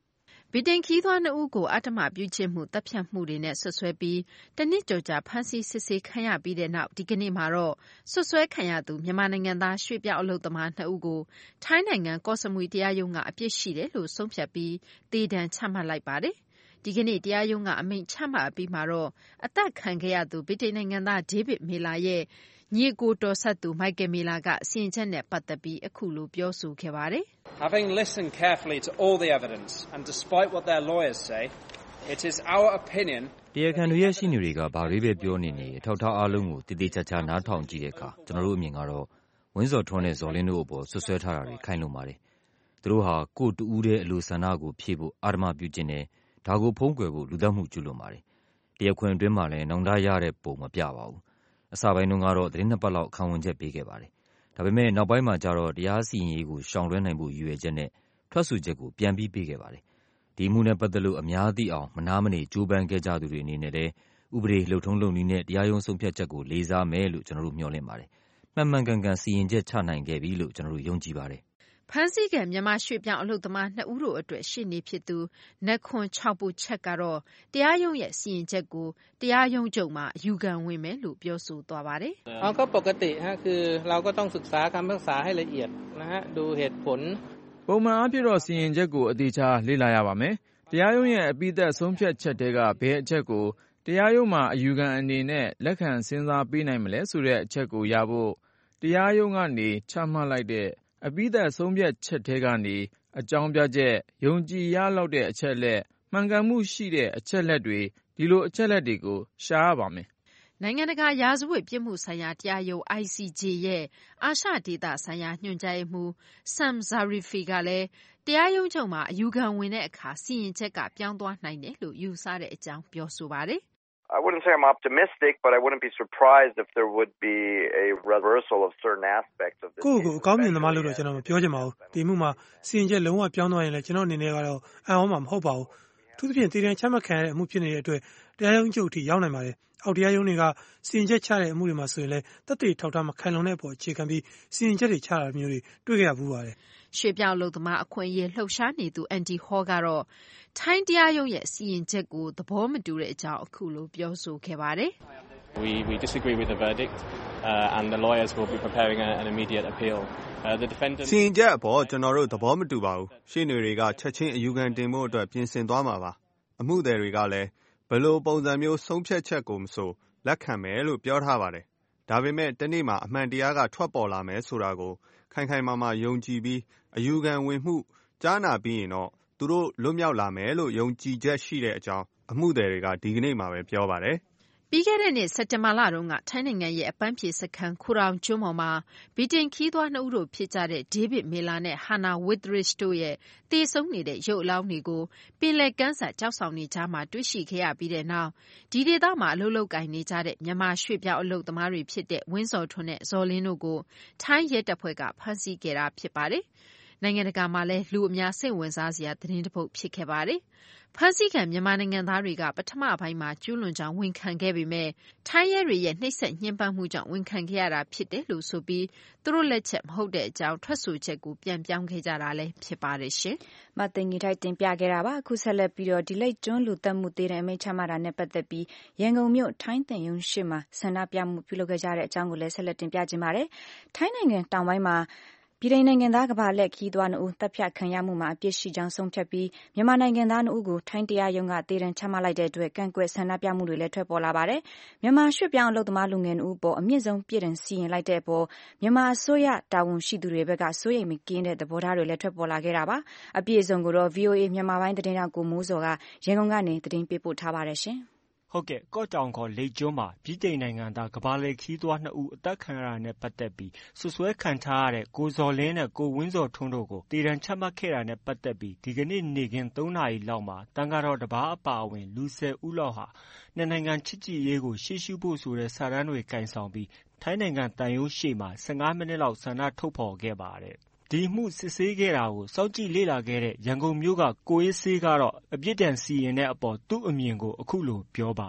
ဗြိတိန်ခရီးသွားနှစ်ဦးကိုအဓမ္မပြုကျင့်မှုသတ်ဖြတ်မှုတွေနဲ့စွပ်စွဲပြီးတနှစ်ကျော်ကြာဖမ်းဆီးစစ်ဆေးခံရပြီးတဲ့နောက်ဒီကနေ့မှာတော့စွပ်စွဲခံရသူမြန်မာနိုင်ငံသားရွှေ့ပြောင်းအလုပ်သမားနှစ်ဦးကိုထိုင်းနိုင်ငံကော့စမွေတရားရုံးကအပြစ်ရှိတယ်လို့ဆုံးဖြတ်ပြီးသေဒဏ်ချမှတ်လိုက်ပါတယ်။ဒီကနေ့တရားရုံးကအမိန့်ချမှတ်ပြီးမှာတော့အသက်ခံခဲ့ရသူဗြိတိန်နိုင်ငံသားဒေးဗစ်မီလာရဲ့ညီကိုတော်ဆက်သူမိုက်ကယ်မီလာကစီရင်ချက်နဲ့ပတ်သက်ပြီးအခုလိုပြောဆိုခဲ့ပါတယ်။ Having listened carefully to all the evidence and despite what their lawyers say, it is our opinion တရားခံတွေရဲ့ရှင်းနေတွေကဘာတွေပဲပြောနေနေအထောက်ထားအားလုံးကိုတည်တည်ချာချာနားထောင်ကြည့်တဲ့အခါကျွန်တော်တို့အမြင်ကတော့ဝင်းစော်ထွန်းနဲ့ဇော်လင်းတို့အပေါ်ဆွဆွဲထားတာတွေခိုင်လုံပါတယ်။သူတို့ဟာကိုယ်တူဦးတဲ့အလိုဆန္ဒကိုဖြည့်ဖို့အာဓမ္မပြုခြင်းနဲ့ဒါကိုဖုံးကွယ်ဖို့လူသတ်မှုကျူးလွန်ပါတယ်။တရားခွင်အတွင်းမှာလည်းနောင်တရတဲ့ပုံမပြပါဘူး။အစပိုင်းတုန်းကတော့သတင်းနှစ်ပတ်လောက်ခံဝန်ချက်ပေးခဲ့ပါတယ်။ဒါပေမဲ့နောက်ပိုင်းမှာကျတော့တရားစီရင်ရေးကိုရှောင်လွှဲနိုင်ဖို့ရည်ရွယ်ချက်နဲ့ထွက်ဆိုချက်ကိုပြန်ပြီးပေးခဲ့ပါတယ်။ဒီမှုနဲ့ပတ်သက်လို့အများသိအောင်မနာမနေကြိုးပမ်းခဲ့ကြသူတွေအနေနဲ့လည်းဥပဒေလှုပ်ထုံးလုပ်နည်းနဲ့တရားရုံးဆုံးဖြတ်ချက်ကိုလေးစားမယ်လို့ကျွန်တော်တို့မျှော်လင့်ပါတယ်။မှန်မှန်ကန်ကန်စီရင်ချက်ချနိုင်ခဲ့ပြီလို့ကျွန်တော်တို့ယုံကြည်ပါတယ်။ဖမ်းဆီးခံမြန်မာရွှေ့ပြောင်းအလုပ်သမားနှစ်ဦးတို့အတွက်ရှေ့နေဖြစ်သူနက်ခွန်ချောက်ပူချက်ကတော့တရားရုံးရဲ့စီရင်ချက်ကိုတရားရုံးချုပ်မှာအယူခံဝင်မယ်လို့ပြောဆိုသွားပါတယ်။อ๋อก็ปกติฮะคือเราก็ต้องศึกษาคำพิพากษาให้ละเอียดนะฮะดูเหตุผลပုံမှန်အားဖြင့်တော့စီရင်ချက်ကိုအသေးချာလေ့လာရပါမယ်။တရားရုံးရဲ့အပြီးသက်ဆုံးဖြတ်ချက်တွေကဘယ်အချက်ကိုတရားရုံးမှာအယူခံအနေနဲ့လက်ခံစဉ်းစားပေးနိုင်မလဲဆိုတဲ့အချက်ကိုရဖို့တရားရုံးကနေချမှတ်လိုက်တဲ့အပြီးသက်ဆုံးဖြတ်ချက်တွေကနေအကြောင်းပြချက်ယုံကြည်ရလောက်တဲ့အချက်လက်မှန်ကန်မှုရှိတဲ့အချက်လက်တွေဒီလိုအချက်လက်တွေကိုရှာရပါမယ်။နိုင်ငံတကာရာဇဝတ်ပြစ်မှုဆိုင်ရာတရားရုံး I C J ရဲ့အာရှဒေသဆိုင်ရာညွှန်ကြားရေးမှူး Sam Zarifi ကလည်းတရားရုံးချုပ်မှာအယူခံဝင်တဲ့အခါစီရင်ချက်ကပြောင်းသွားနိုင်တယ်လို့ယူဆတဲ့အကြောင်းပြောဆိုပါတယ် I wouldn't say I'm optimistic, but I wouldn't be surprised if there would be a reversal of certain aspects of this. ကိုကိုအကောင်းမြင်သမားလို့တော့ကျွန်တော်မပြောချင်ပါဘူး။ဒီမှုမှာစီရင်ချက်လုံးဝပြောင်းသွားရင်လည်းကျွန်တော်အနေနဲ့ကတော့အံ့ဩမှာမဟုတ်ပါဘူး။သူသဖြင့်တည်တံချမှတ်ခံရတဲ့အမှုဖြစ်နေတဲ့အတွက်တရားရုံးချုပ်အထိရောက်နိုင်ပါတယ်။အောက်တရားရုံးတွေကစီရင်ချက်ချတဲ့အမှုတွေမှာဆိုရင်လည်းသက်သေထောက်ထားမခိုင်လုံတဲ့အပေါ်အခြေခံပြီးစီရင်ချက်တွေချတာမျိုးတွေတွေ့ကြရဘူးပါတယ်။ရွှေ့ပြောင်းလုပ်သမားအခွင့်အရေးလှုပ်ရှားနေသူ Andy Hall ကတော့ထိုင်းတရားရုံးရဲ့စီရင်ချက်ကိုသဘောမတူတဲ့အကြောင်းအခုလိုပြောဆိုခဲ့ပါတယ်။ We we disagree with the verdict uh, and the lawyers will be preparing a, an immediate appeal. Uh, the defendant စီရင်ချက်အပေါ်ကျွန်တော်တို့သဘောမတူပါဘူး။ရှေ့နေတွေကချက်ချင်းအယူခံတင်ဖို့အတွက်ပြင်ဆင်သွားမှာပါ။အမှုသည်တွေကလည်းဘယ်လိုပုံစံမျိုးဆုံးဖြတ်ချက်ကိုမဆိုလက်ခံမယ်လို့ပြောထားပါတယ်။ဒါပေမဲ့တနေ့မှာအမှန်တရားကထွက်ပေါ်လာမယ်ဆိုတာကိုခိုင်ခိုင်မာမာယုံကြည်ပြီးအယူခံဝင်မှုကြားနာပြီးရင်တော့သူတို့လွတ်မြောက်လာမယ်လို့ယုံကြည်ချက်ရှိတဲ့အကြောင်းအမှုသည်တွေကဒီကနေ့မှာပဲပြောပါတယ်။ပြီးခဲ့တဲ့နှစ်စက်တင်ဘာလတုန်းကထိုင်းနိုင်ငံရဲ့အပန်းဖြေစခန်းခူရောင်ကျွန်းပေါ်မှာဗြိတိန်ခီးသွွားနှစ်ဦးတို့ဖြစ်ကြတဲ့ဒေးဗစ်မီလာနဲ့ဟာနာဝစ်ရစ်တို့ရဲ့သေဆုံးနေတဲ့ရုပ်အလောင်းတွေကိုပင်လယ်ကမ်းစပ်ကြောက်ဆောင်နေကြမှာတွေ့ရှိခဲ့ရပြီးတဲ့နောက်ဒီဒေသမှာအလုပ်လုပ်ကိုင်နေကြတဲ့မြန်မာရွှေ့ပြောင်းအလုပ်သမားတွေဖြစ်တဲ့ဝင်းစော်ထွန်းနဲ့ဇော်လင်းတို့ကိုထိုင်းရဲတပ်ဖွဲ့ကဖမ်းဆီးခဲ့တာဖြစ်ပါတယ်။နိုင်ငံတကာမှာလည်းလူအများစိတ်ဝင်စားစရာသတင်းတစ်ပုဒ်ဖြစ်ခဲ့ပါတယ်။ဖမ်းဆီးခံမြန်မာနိုင်ငံသားတွေကပထမပိုင်းမှာကျူးလွန်ကြောင်းဝန်ခံခဲ့ပေမဲ့ထိုင်းရဲတွေရဲ့နှိပ်စက်ညှဉ်းပန်းမှုကြောင့်ဝန်ခံခဲ့ရတာဖြစ်တယ်လို့ဆိုပြီးသူတို့လက်ချက်မဟုတ်တဲ့အကြောင်းထွက်ဆိုချက်ကိုပြန်ပြောင်းခဲ့ကြတာလည်းဖြစ်ပါတယ်ရှင်။မသိင်္ဂီထိုက်တင်ပြခဲ့တာပါအခုဆက်လက်ပြီးတော့ဒီလိတ်ကျွန်းလူသက်မှုသေးတဲ့အမိန့်ချမှတ်တာနဲ့ပတ်သက်ပြီးရန်ကုန်မြို့ထိုင်းသင်ရုံရှိမှာဆန္ဒပြမှုပြုလုပ်ခဲ့ကြတဲ့အကြောင်းကိုလည်းဆက်လက်တင်ပြခြင်းပါတယ်။ထိုင်းနိုင်ငံတောင်ပိုင်းမှာပြည်ထောင်နိုင်ငံသားကဘာလက်ခီးသွွားနှစ်ဦးတပ်ဖြတ်ခံရမှုမှာအပြစ်ရှိကြောင်းဆုံးဖြတ်ပြီးမြန်မာနိုင်ငံသားနှစ်ဦးကိုထိုင်းတရားရုံးကသေဒဏ်ချမှတ်လိုက်တဲ့အတွက်ကန့်ကွက်ဆန္ဒပြမှုတွေလည်းထွက်ပေါ်လာပါတယ်။မြန်မာရွှေ့ပြောင်းအလုပ်သမားလူငယ်နှစ်ဦးပေါ်အမြင့်ဆုံးပြည်ထောင်စီရင်လိုက်တဲ့အပေါ်မြန်မာအစိုးရတာဝန်ရှိသူတွေဘက်ကစိုးရိမ်မကင်းတဲ့သဘောထားတွေလည်းထွက်ပေါ်လာခဲ့တာပါ။အပြည့်အစုံကိုတော့ V O A မြန်မာပိုင်းသတင်းတောက်ကိုမိုးစောကရန်ကုန်ကနေသတင်းပေးပို့ထားပါတယ်ရှင်။ဟုတ်ကဲ့ကော့တောင်ခေါ်လိတ်ကျွန်းမှာဗြိတိန်နိုင်ငံသားကဘာလေခီးသွွားနှစ်ဦးအသက်ခံရတာနဲ့ပတ်သက်ပြီးဆွဆွဲခံထားရတဲ့ကိုဇော်လင်းနဲ့ကိုဝင်းစော်ထွန်းတို့ကိုတေတံချမှတ်ခဲ့တာနဲ့ပတ်သက်ပြီးဒီကနေ့နေ့ခင်းသုံးနာရီလောက်မှာတန်ကားတော်တပါးအပါအဝင်လူဆယ်ဦးလောက်ဟာနှစ်နိုင်ငံချစ်ကြည်ရေးကိုရှေ့ရှုဖို့ဆိုတဲ့စာတမ်းတွေကင်ဆောင်ပြီးထိုင်းနိုင်ငံတန်ရုံးရှေ့မှာဆယ်ငါးမိနစ်လောက်ဆန္ဒထုတ်ဖော်ခဲ့ပါတယ်ဒီမှုစစ်ဆေးခဲ့တာကိုစောင့်ကြည့်လေ့လာခဲ့တဲ့ရန်ကုန်မြို့ကကိုအေးဆေးကတော့အပြစ်ဒဏ်စီရင်တဲ့အပေါ်သူ့အမြင်ကိုအခုလိုပြောပါတယ်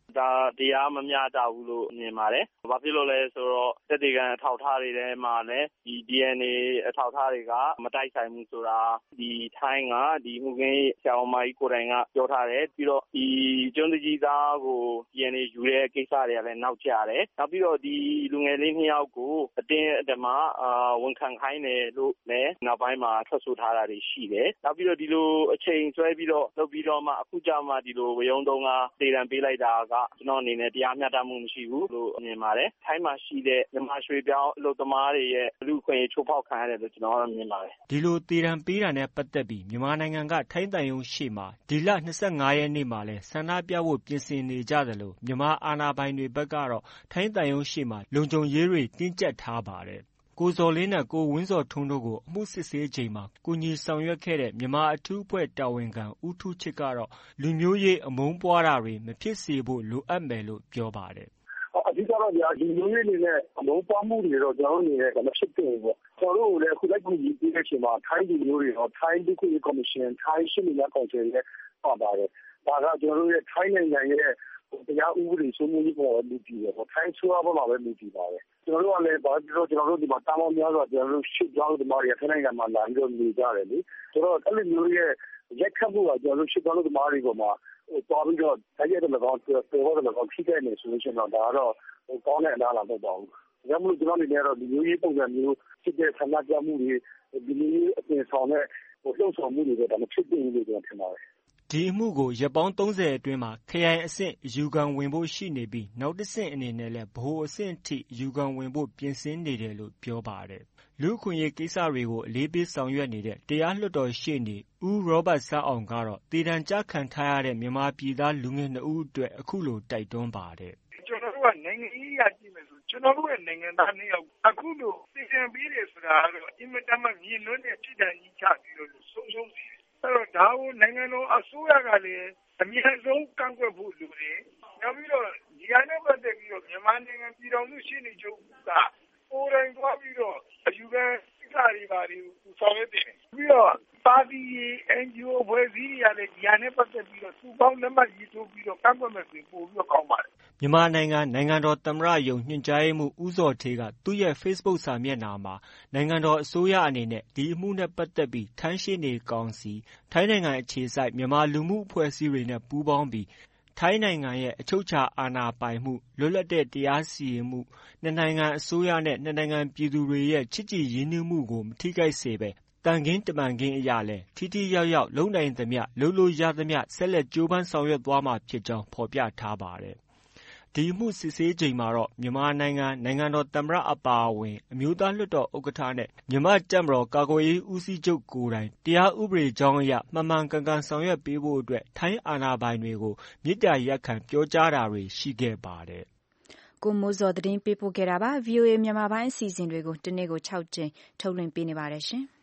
ဒါတရားမမျှတဘူးလို့မြင်ပါတယ်။ဘာဖြစ်လို့လဲဆိုတော့သက်သေခံအထောက်အထားတွေထဲမှာလည်းဒီ D N A အထောက်အထားတွေကမတိုက်ဆိုင်ဘူးဆိုတာဒီထိုင်းကဒီမှုခင်းဆရာမကြီးကိုယ်တိုင်ကပြောထားတယ်ပြီးတော့ဒီကျွန်းတကြီးသားကို D N A ယူတဲ့ကိစ္စတွေကလည်းနောက်ကျတယ်။နောက်ပြီးတော့ဒီလူငယ်လေးနှစ်ယောက်ကိုအတင်းအဓမ္မအာဝန်ခံခိုင်းတယ်လို့လည်းနောက်ပိုင်းမှာထွက်ဆိုထားတာတွေရှိတယ်။နောက်ပြီးတော့ဒီလိုအချိန်ဆွဲပြီးတော့လုပ်ပြီးတော့မှအခုကြမှာဒီလိုဝယုံတုံးကတည်တံပေးလိုက်တာကကျွန်တော်အနေနဲ့တရားမျှတမှုမရှိဘူးလို့မြင်ပါတယ်။ထိုင်းမှာရှိတဲ့မြန်မာရွှေပြောင်းအလုပ်သမားတွေရဲ့လူ့အခွင့်အရေးချိုးဖောက်ခံရတယ်လို့ကျွန်တော်ကမြင်ပါတယ်။ဒီလိုတည်တံပေးတာနဲ့ပတ်သက်ပြီးမြန်မာနိုင်ငံကထိုင်းတန်ယုံရှေ့မှာဒီလ၂၅ရက်နေ့မှာလဲဆန္ဒပြဖို့ပြင်ဆင်နေကြတယ်လို့မြန်မာအာဏာပိုင်တွေဘက်ကတော့ထိုင်းတန်ယုံရှေ့မှာလုံခြုံရေးတွေတင်းကျပ်ထားပါတယ်။ကိုဇော်လင်းနဲ့ကိုဝင်းဇော်ထွန်းတို့ကိုအမှုစစ်ဆေးချိန်မှာကူညီဆောင်ရွက်ခဲ့တဲ့မြန်မာအထူးအဖွဲ့တာဝန်ခံဦးထူးချစ်ကတော့လူမျိုးရေးအမုန်းပွားတာတွေမဖြစ်စေဖို့လိုအပ်မယ်လို့ပြောပါတယ်။အဓိကတော့ဗျာဒီမျိုးရေးအနေနဲ့အလုံးပွားမှုတွေတော့ကျွန်တော်တို့အနေနဲ့မဖြစ်သင့်ဘူးပေါ့ကျွန်တော်တို့လည်းအခုလိုက်ကူညီပေးတဲ့အချိန်မှာထိုင်းလူမျိုးတွေတော့ထိုင်းလူခွင့်ရေးကော်မရှင်ထိုင်းရှင်းလင်းကောင်စီရဲ့ပါပါတယ်ဒါကကျွန်တော်တို့ရဲ့ထိုင်းနိုင်ငံရဲ့တရားဥပဒေစိုးမိုးရေးပေါ်လူပြည်ပဲပေါ့ထိုင်းဆိုရပေါ်မှာပဲလူပြည်ပါတယ်ကျွန်တော်တို့ကလည်းဘာလို့ကျွန်တော်တို့ဒီမှာတာမောများဆိုကျွန်တော်တို့ရှစ်ကြောင်းဒီမှာရထိုင်းနိုင်ငံမှာလာပြီးတော့နေကြတယ်လေဆိုတော့အဲ့လိုမျိုးရဲ့ရက်ခတ်မှုကကျွန်တော်တို့ရှစ်ကြောင်းဒီမှာတွေပေါ်မှာတော်ပြီးတော့တိုက်ရိုက်တော့တော့ပေါ်တော့တော့ဖြစ်ခဲ့နေဆိုလို့ရှိရင်တော့ဒါကတော့ကောင်းတဲ့အလားအလာမဟုတ်ပါဘူး။ဒါမှမဟုတ်ကျွန်တော်အနေနဲ့တော့ဒီမျိုးရေးပုံစံမျိုးဖြစ်တဲ့ဆန္ဒပြမှုတွေဒီမျိုးအပြင်ဆောင်တဲ့ဟိုလှုပ်ဆောင်မှုတွေတော့မဖြစ်သင့်ဘူးလို့ကျွန်တော်ထင်ပါတယ်။ဒီအမှုကိုရက်ပေါင်းသုံးဆယ်အတွင်းမှာခရိုင်အဆင့်အယူခံဝင်ဖို့ရှိနေပြီးနောက်တစ်ဆင့်အနေနဲ့လည်းဗဟိုအဆင့်အထိအယူခံဝင်ဖို့ပြင်ဆင်နေတယ်လို့ပြောပါတယ်။လူ့အခွင့်အရေးကိစ္စတွေကိုအလေးပေးဆောင်ရွက်နေတဲ့တရားလွှတ်တော်ရှေ့နေဦးရောဘတ်ဆန်းအောင်ကတော့တည်တံကျခံထားရတဲ့မြန်မာပြည်သားလူငယ်နှစ်ဦးအတွက်အခုလိုတိုက်တွန်းပါတယ်။ကျွန်တော်တို့ကနိုင်ငံရေးရကြည့်မယ်ဆိုကျွန်တော်တို့ရဲ့နိုင်ငံသားနှစ်ယောက်အခုလိုတည်တံပေးတယ်ဆိုတာကတော့အင်မတန်မှမြင်လွန်းတဲ့ပြည်တံကြီးချပြီးတော့ဆုံးရှုံးစီအဲ့တော့ဒါကိုနိုင်ငံတော်အစိုးရကလည်းအမြင့်ဆုံးကန့်ကွက်ဖို့လိုတယ်။နောက်ပြီးတော့ဒီအနဲ့ပတ်သက်ပြီးတော့မြန်မာနိုင်ငံပြည်တော်စုရှင်းနေချုပ်ကကိုယ်တိုင်သွားပြီးတော့အယူခံကိစ္စတွေပါတွေကိုဆောင်ရွက်တယ်။ပြီးတော့ပါတီ N G O ဖွဲ့စည်းရတဲ့ဒီအနဲ့ပတ်သက်ပြီးတော့သူ့ပေါင်းလက်မှတ်ရေးထိုးပြီးတော့ကန့်ကွက်မယ်ဆိုပို့ပြီးတော့ကောင်းပါတယ်။မြန်မာနိုင်ငံနိုင်ငံတော်သမ္မတရုံးညွှန်ကြားရေးမှူးဦးဇော်ဌေးကသူ့ရဲ့ Facebook စာမျက်နှာမှာနိုင်ငံတော်အစိုးရအနေနဲ့ဒီအမှုနဲ့ပတ်သက်ပြီးထိုင်းရှေ့နေကောင်စီထိုင်းနိုင်ငံအခြေစိုက်မြန်မာလူမှုအဖွဲ့အစည်းတွေနဲ့ပူးပေါင်းပြီးထိုင်းနိုင်ငံရဲ့အချုပ်အခြာအာဏာပိုင်မှုလွတ်လပ်တဲ့တရားစီရင်မှုနှစ်နိုင်ငံအစိုးရနဲ့နှစ်နိုင်ငံပြည်သူတွေရဲ့ချစ်ကြည်ရင်းနှီးမှုကိုမထိခိုက်စေပဲတန်ခင်းတမန်ခင်းအရာလဲထိထိရောက်ရောက်လုံနိုင်သမျှလုံလို့ရသမျှဆက်လက်ကြိုးပမ်းဆောင်ရွက်သွားမှာဖြစ်ကြောင်းဖော်ပြထားပါတယ်။ဒီမှုစစ်ဆေးချိန်မှာတော့မြန်မာနိုင်ငံနိုင်ငံတော်သမ္မတအပါအဝင်အမျိုးသားလွှတ်တော်ဥက္ကဋ္ဌနဲ့မြန်မာတပ်မတော်ကာကွယ်ရေးဦးစီးချုပ်ကိုယ်တိုင်တရားဥပဒေကြောင်းအရမှန်မှန်ကန်ကန်ဆောင်ရွက်ပေးဖို့အတွက်ထိုင်းအာဏာပိုင်တွေကိုမေတ္တာရပ်ခံပြောကြားတာတွေရှိခဲ့ပါတယ်။ကိုမိုးစောသတင်းပေးပို့ခဲ့တာပါ။ V O A မြန်မာပိုင်းအစီအစဉ်တွေကိုဒီနေ့ကို၆ကြိမ်ထုတ်လွှင့်ပေးနေပါတယ်ရှင်။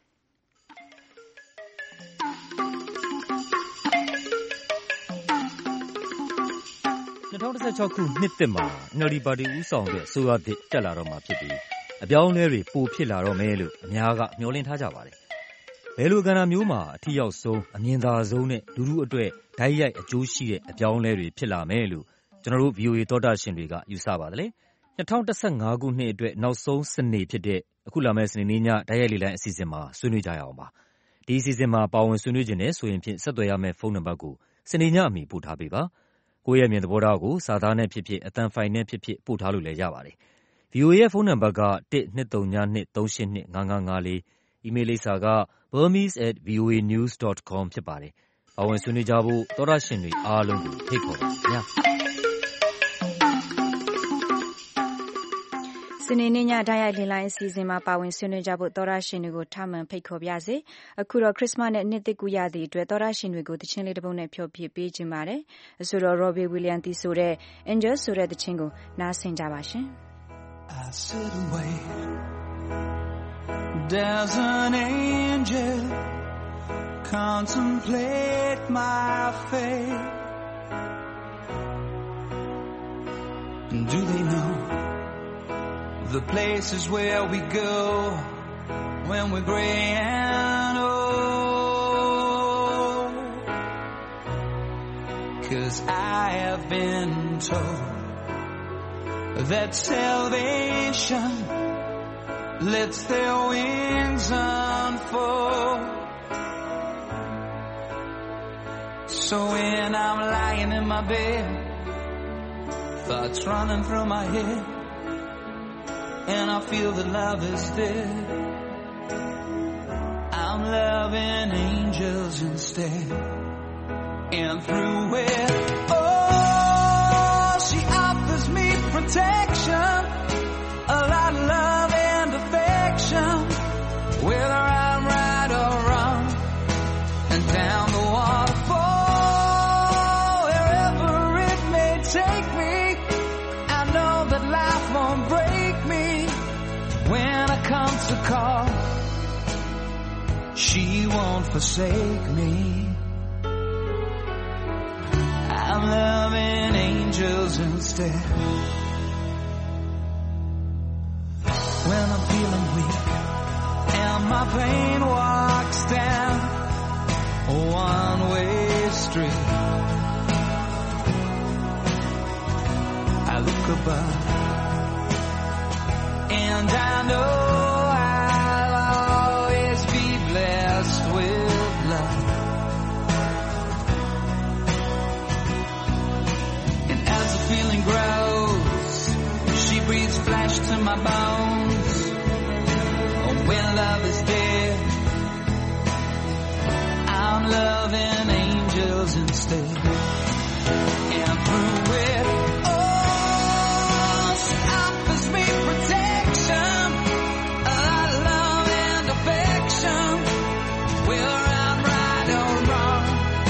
၂၀၁၆ခုနှစ်သစ်မှာ N L D ပါတီဦးဆောင်တဲ့အစိုးရသစ်တက်လာတော့မှာဖြစ်ပြီးအပြောင်းအလဲတွေပိုဖြစ်လာတော့မယ်လို့အများကမျှော်လင့်ထားကြပါတယ်။ဘယ်လိုကဏ္ဍမျိုးမှာအထိရောက်ဆုံးအမြင်သာဆုံးနဲ့လူထုအတွက်တိုက်ရိုက်အကျိုးရှိတဲ့အပြောင်းအလဲတွေဖြစ်လာမယ်လို့ကျွန်တော်တို့ V O A သောတာရှင်တွေကယူဆပါသလဲ။၂၀၁၅ခုနှစ်အတွက်နောက်ဆုံးစနေဖြစ်တဲ့အခုလာမယ့်စနေနေ့ညတိုက်ရိုက်လေလံအစီအစဉ်မှာဆွေးနွေးကြရအောင်ပါ။ဒီအစီအစဉ်မှာပါဝင်ဆွေးနွေးခြင်းနဲ့ဆိုရင်ဖြင့်ဆက်သွယ်ရမယ့်ဖုန်းနံပါတ်ကိုစနေညအမီပို့ထားပေးပါ။ကိုယ့်ရဲ့အမြင်သဘောထားကိုစာသားနဲ့ဖြစ်ဖြစ်အသံဖိုင်နဲ့ဖြစ်ဖြစ်ပို့ထားလို့လည်းရပါတယ်။ V O A ရဲ့ဖုန်းနံပါတ်ကတစ်၂၃ည၂၃၈၂၅၅၅လေးအီးမေးလ်လိပ်စာက burmese at voanews dot com ဖြစ်ပါတယ်။ပါဝင်ဆွေးနွေးကြဖို့သောတာရှင်တွေအားလုံးကိုဖိတ်ခေါ်ပါခင်ဗျာ။စနေနေ့ညတိုက်ရိုက်လေလိုင်းအစီအစဉ်မှာပါဝင်ဆွေးနွေးကြဖို့သောရရှင်တွေကိုထမှန်ဖိတ်ခေါ်ပါရစေ။အခုတော့ခရစ်စမတ်နဲ့နှစ်သစ်ကူးရသည့်အတွက်သောရရှင်တွေကိုတခြင်းလေးတစ်ပုဒ်နဲ့ဖြောပြပေးခြင်းပါတယ်။အဆိုတော် Robbie Williams တီးဆိုတဲ့ Angel ဆိုတဲ့တခြင်းကိုနားဆင်ကြပါရှင်။ I sit and wait. There's an angel contemplate my fate. Do they know the places where we go when we're gray and old? 'cause I have been told that salvation lets their wings unfold. So when I'm lying in my bed, thoughts running through my head, and I feel that love is dead, I'm loving angels instead. And through it, oh, she offers me protection, a lot of love and affection, whether I'm right or wrong, and down the waterfall, wherever it may take me, I know that life won't break me when I come to call. She won't forsake me. I'm loving angels instead. When I'm feeling weak and my pain walks down a one-way street, I look above and I know I'll always be blessed with love. And as the feeling grows, she breathes flesh to my bones. Oh, when love is dead, I'm loving angels instead. And through it, oh, she offers me protection, a lot of love and affection, whether I'm right or wrong.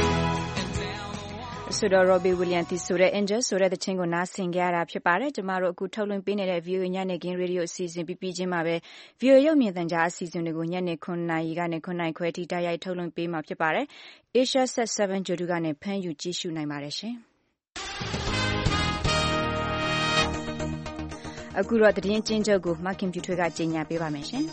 ဆိုတော့ Robbie Williams ဆိုတဲ့ Angel ဆိုတဲ့သချင်းကိုနားဆင်ကြရတာဖြစ်ပါတယ်။ကျမတို့အခုထုတ်လွှင့်ပေးနေတဲ့ V O A ညနေခင်းရေဒီယိုအစီအစဉ်ပြီးပြီးချင်းမှာပဲ V O A ရုပ်မြင်သံကြားအစီအစဉ်တွေကိုညနေခုနှစ်နာရီကနေခုနှစ်နာရီခွဲထိတိုက်ရိုက်ထုတ်လွှင့်ပေးမှာဖြစ်ပါတယ်။ Asia Set 7 Jodu ကနေဖမ်းယူကြည့်ရှုနိုင်ပါတယ်ရှင်။အခုတော့သတင်းကျဉ်းချုပ်ကိုမခင်ပြူထွေးကကြီးညာပေးပါမယ်ရှင်။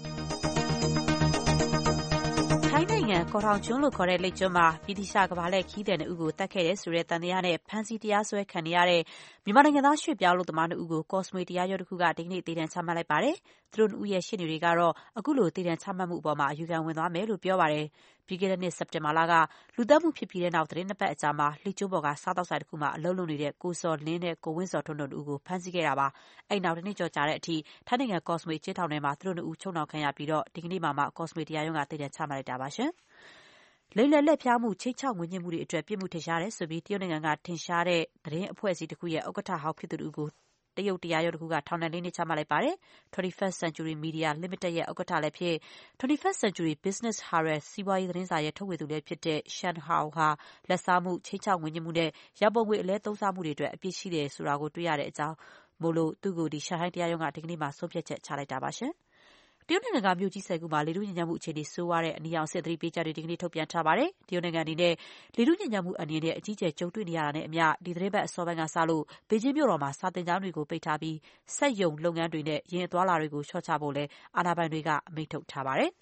ထိုင်းနိုင်ငံကော်ထောင်ကျွန်းလို့ခေါ်တဲ့လိပ်ကျွန်းမှာဗြိတိသျှကမ္ဘာလှည့်ခရီးသည်နှစ်ဦးကိုသတ်ခဲ့တယ်ဆိုတဲ့သံသယနဲ့ဖမ်းဆီးတရားစွဲခံနေရတဲ့မြန်မာနိုင်ငံသားရွှေ့ပြောင်းအလုပ်သမားနှစ်ဦးကိုကော့စမွေတရားရုံးတစ်ခုကဒီကနေ့သေဒဏ်ချမှတ်လိုက်ပါတယ်။သူတို့နှစ်ဦးရဲ့ရှေ့နေတွေကတော့အခုလိုသေဒဏ်ချမှတ်မှုအပေါ်မှာအယူခံဝင်သွားမယ်လို့ပြောပါတယ်။ပြီးခဲ့တဲ့နှစ်စက်တင်ဘာလကလူသတ်မှုဖြစ်ပြီးတဲ့နောက်သတင်းနှစ်ပတ်အကြာမှာလိပ်ကျွန်းပေါ်ကစားသောက်ဆိုင်တစ်ခုမှာအလုပ်လုပ်နေတဲ့ကိုစော်လင်းနဲ့ကိုဝင်းစော်ထွန်းတို့နှစ်ဦးကိုဖမ်းဆီးခဲ့တာပါ။အဲ့နောက်တစ်နှစ်ကျော်ကြာတဲ့အထိထိုင်းနိုင်ငံကော့စမွေကျေးထောင်ထဲမှာသူတို့နှစ်ဦးချုပ်နှောင်ခံရပြီးတော့ဒီကနေ့မှမှကော့စမွေတရားရုံးကသေဒဏ်ချမှတ်လိုက်တာပါရှင်။လိမ်လည်လက်ဖျားမှုချိတ်ချောက်ငွေညှစ်မှုတွေအတွက်ပြစ်မှုထင်ရှားတယ်ဆိုပြီးတရုတ်နိုင်ငံကထင်ရှားတဲ့သတင်းအဖွဲ့အစည်းတစ်ခုရဲ့ဥက္ကဋ္ဌဟောင်းဖြစ်သူတို့ကိုတရုတ်တရားရုံးတစ်ခုကထောင်ဒဏ်လေးနှစ်ချမှတ်လိုက်ပါတယ်။ twenty-first Century Media Limited ရဲ့ဥက္ကဋ္ဌလည်းဖြစ် twenty-first Century Business Herald စီးပွားရေးသတင်းစာရဲ့ထုတ်ဝေသူလည်းဖြစ်တဲ့ Shan Hao ဟာလက်စားမှုချိတ်ချောက်ငွေညှစ်မှုနဲ့ရပုံငွေအလဲသုံးစားမှုတွေအတွက်အပြစ်ရှိတယ်ဆိုတာကိုတွေ့ရတဲ့အကြောင်းမို့လို့သူ့ကိုဒီရှန်ဟိုင်းတရားရုံးကဒီကနေ့မှဆုံးဖြတ်ချက်ချလိုက်တာပါရှင်။တရုတ်နိုင်ငံကမြို့ကြီးဆယ်ခုမှာလေထုညစ်ညမ်းမှုအခြေအနေဆိုးဝါးတဲ့အနီရောင်စစ်သတိပေးချက်တွေဒီကနေ့ထုတ်ပြန်ထားပါတယ်။တရုတ်နိုင်ငံအနေနဲ့လေထုညစ်ညမ်းမှုအနေနဲ့အကြီးအကျယ်ကြုံတွေ့နေရတာနဲ့အမျှဒီသတင်းပတ်အစောပိုင်းကစလို့ဘေကျင်းမြို့တော်မှာစာသင်ကျောင်းတွေကိုပိတ်ထားပြီးစက်ရုံလုပ်ငန်းတွေနဲ့ယာဉ်အသွားအလာတွေကိုလျှော့ချဖို့လည်းအာဏာပိုင်တွေကအမိန့်ထုတ်ထားပါတယ်။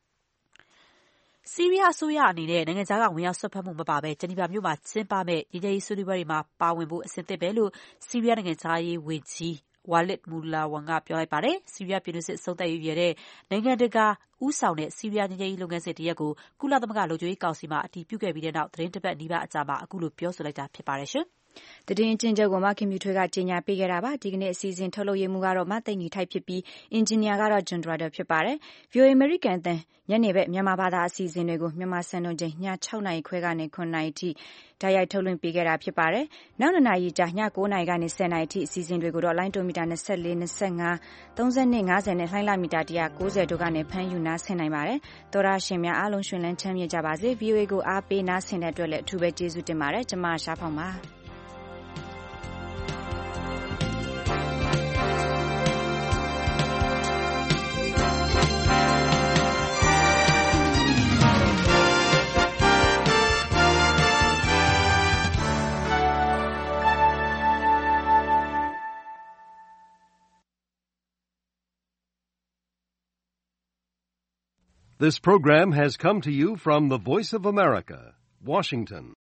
ဆီးရီးယားအစိုးရအနေနဲ့နိုင်ငံခြားကဝင်ရောက်စွက်ဖက်မှုမပါဘဲဂျနီဗာမြို့မှာကျင်းပမယ့်ငြိမ်းချမ်းရေးဆွေးနွေးပွဲတွေမှာပါဝင်ဖို့အဆင်သင့်ပဲလို့ဆီးရီးယားနိုင်ငံခြားရေးဝန်ကြီးWalid Mullawan ကပြောလိုက်ပါတယ်။ဆီးရီးယားပြည်တွင်းစစ်အဆုံးသတ်ရေးရည်ရွယ်တဲ့နိုင်ငံတကာဦးဆောင်တဲ့ဆီးရီးယားငြိမ်းချမ်းရေးလုပ်ငန်းစဉ်တရပ်ကိုကုလသမဂ္ဂလုံခြုံရေးကောင်စီမှာအတည်ပြုခဲ့ပြီးတဲ့နောက်သတင်းတစ်ပတ်နီးပါးအကြာမှာအခုလိုပြောဆိုလိုက်တာဖြစ်ပါတယ်ရှင်။သတင်းကျဉ်းချုပ်ကိုမခင်မြူထွေးကကြီးညာပေးခဲ့တာပါဒီကနေ့အစီအစဉ်ထုတ်လုပ်ရေးမှုကတော့မသိန်းညီထိုက်ဖြစ်ပြီးအင်ဂျင်နီယာကတော့ဂျွန်ဒရာဒဖြစ်ပါတယ်။ V O A American အသံညနေဘက်မြန်မာဘာသာအစီအစဉ်တွေကိုမြန်မာစံတော်ချိန်ည၆နာရီခွဲကနေခုနှစ်နာရီထိတိုက်ရိုက်ထုတ်လွှင့်ပေးခဲ့တာဖြစ်ပါတယ်။နောက်နှစ်နာရီကြာည၉နာရီကနေဆယ်နာရီထိအစီအစဉ်တွေကိုတော့လိုင်းတိုမီတာ၂၄ ၂၅ ၃၂ ၅၀နဲ့လှိုင်းလမီတာ၁၉၀တို့ကနေဖမ်းယူနားဆင်နိုင်ပါတယ်။သောရရှင်များအားလုံးရှင်လန်းချမ်းမြေ့ကြပါစေ။ V O A ကိုအားပေးနားဆင်တဲ့အတွက်လည်းအထူးပဲကျေးဇူးတင်ပါတယ်။ကျွန်မရှားဖောင်ပါ This program has come to you from the Voice of America, Washington.